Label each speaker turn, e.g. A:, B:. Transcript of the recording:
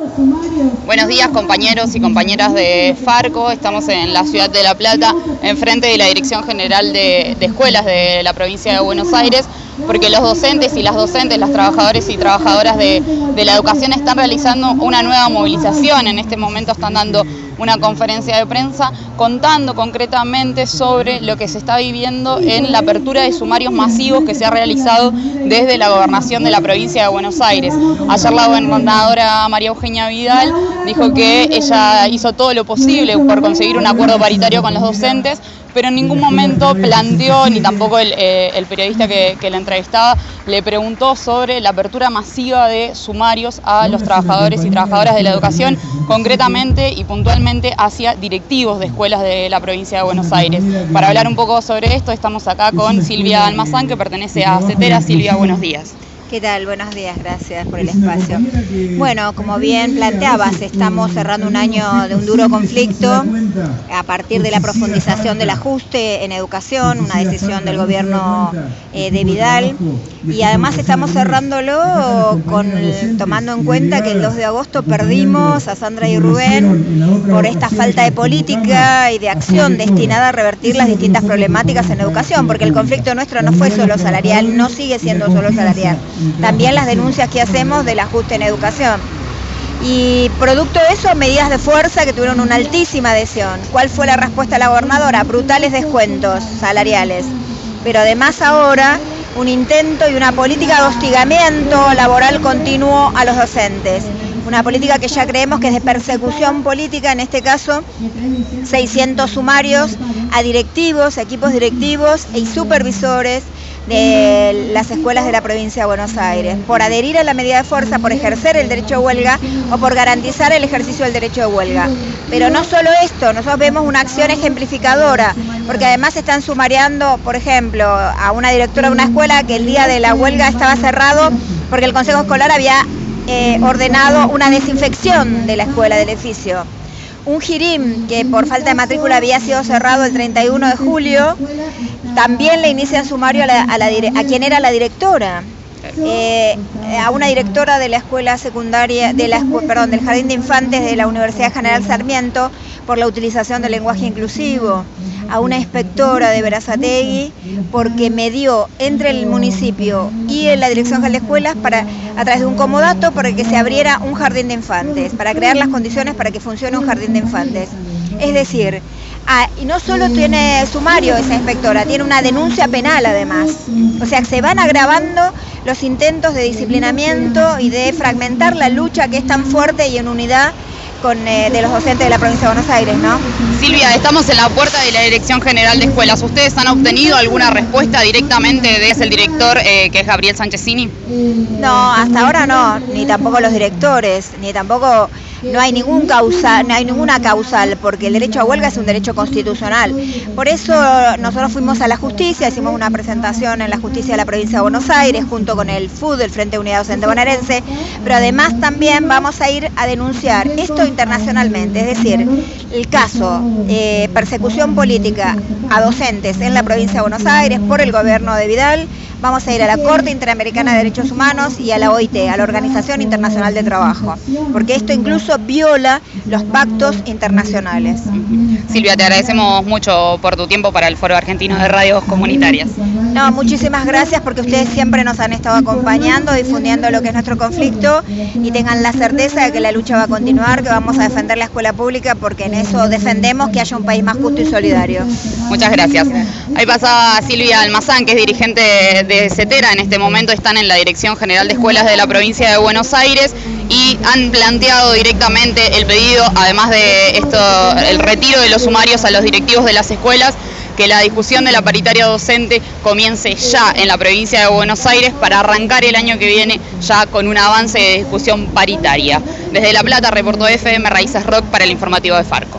A: Buenos días, compañeros y compañeras de Farco. Estamos en la ciudad de La Plata, enfrente de la Dirección General de Escuelas de la provincia de Buenos Aires, porque los docentes y las docentes, las trabajadores y trabajadoras de la educación están realizando una nueva movilización. En este momento están dando una conferencia de prensa contando concretamente sobre lo que se está viviendo en la apertura de sumarios masivos que se ha realizado desde la gobernación de la provincia de Buenos Aires. Ayer la gobernadora María Eugenia Vidal dijo que ella hizo todo lo posible por conseguir un acuerdo paritario con los docentes, pero en ningún momento planteó, ni tampoco el periodista que la entrevistaba, le preguntó sobre la apertura masiva de sumarios a los trabajadores y trabajadoras de la educación, concretamente y puntualmente hacia directivos de escuelas de la provincia de Buenos Aires. Para hablar un poco sobre esto, estamos acá con Silvia Almazán, que pertenece a CETERA. Silvia, buenos días.
B: ¿Qué tal? Buenos días, gracias por el espacio. Bueno, como bien planteabas, estamos cerrando un año de un duro conflicto a partir de la profundización del ajuste en educación, una decisión del gobierno de Vidal, y además estamos cerrándolo tomando en cuenta que el 2 de agosto perdimos a Sandra y Rubén por esta falta de política y de acción destinada a revertir las distintas problemáticas en educación, porque el conflicto nuestro no fue solo salarial, no sigue siendo solo salarial. También las denuncias que hacemos del ajuste en educación. Y producto de eso, medidas de fuerza que tuvieron una altísima adhesión. ¿Cuál fue la respuesta de la gobernadora? Brutales descuentos salariales. Pero además ahora un intento y una política de hostigamiento laboral continuo a los docentes. Una política que ya creemos que es de persecución política, en este caso 600 sumarios a directivos, equipos directivos y supervisores de las escuelas de la provincia de Buenos Aires, por adherir a la medida de fuerza, por ejercer el derecho de huelga o por garantizar el ejercicio del derecho de huelga. Pero no solo esto, nosotros vemos una acción ejemplificadora, porque además están sumariando, por ejemplo, a una directora de una escuela que el día de la huelga estaba cerrado porque el Consejo Escolar había ordenado una desinfección de la escuela, del edificio. Un Jirim que por falta de matrícula había sido cerrado el 31 de julio, también le inician sumario a quien era la directora, a una directora de la escuela secundaria, del Jardín de Infantes de la Universidad General Sarmiento por la utilización del lenguaje inclusivo, a una inspectora de Berazategui porque medió entre el municipio y la Dirección General de Escuelas a través de un comodato para que se abriera un jardín de infantes, para crear las condiciones para que funcione un jardín de infantes. Es decir, y no solo tiene sumario esa inspectora, tiene una denuncia penal además. O sea, se van agravando los intentos de disciplinamiento y de fragmentar la lucha que es tan fuerte y en unidad de los docentes de la provincia de Buenos Aires, ¿no?
A: Silvia, estamos en la puerta de la Dirección General de Escuelas. ¿Ustedes han obtenido alguna respuesta directamente desde el director, que es Gabriel Sanchezini?
B: No, hasta ahora no, ni tampoco los directores, ni tampoco... No hay ninguna causal, porque el derecho a huelga es un derecho constitucional. Por eso nosotros fuimos a la justicia, hicimos una presentación en la justicia de la provincia de Buenos Aires, junto con el FUD, el Frente de Unidad Docente Bonaerense, pero además también vamos a ir a denunciar esto internacionalmente, es decir, el caso persecución política a docentes en la provincia de Buenos Aires por el gobierno de Vidal. Vamos a ir a la Corte Interamericana de Derechos Humanos y a la OIT, a la Organización Internacional de Trabajo, porque esto incluso viola los pactos internacionales.
A: Silvia, te agradecemos mucho por tu tiempo para el Foro Argentino de Radios Comunitarias.
B: No, muchísimas gracias porque ustedes siempre nos han estado acompañando, difundiendo lo que es nuestro conflicto y tengan la certeza de que la lucha va a continuar, que vamos a defender la escuela pública porque en eso defendemos que haya un país más justo y solidario.
A: Muchas gracias. Ahí pasa Silvia Almazán, que es dirigente de CETERA. En este momento están en la Dirección General de Escuelas de la provincia de Buenos Aires y han planteado directamente el pedido, además de esto, el retiro de los sumarios a los directivos de las escuelas, que la discusión de la paritaria docente comience ya en la provincia de Buenos Aires para arrancar el año que viene ya con un avance de discusión paritaria. Desde La Plata reportó FM Raíces Rock para el informativo de Farco.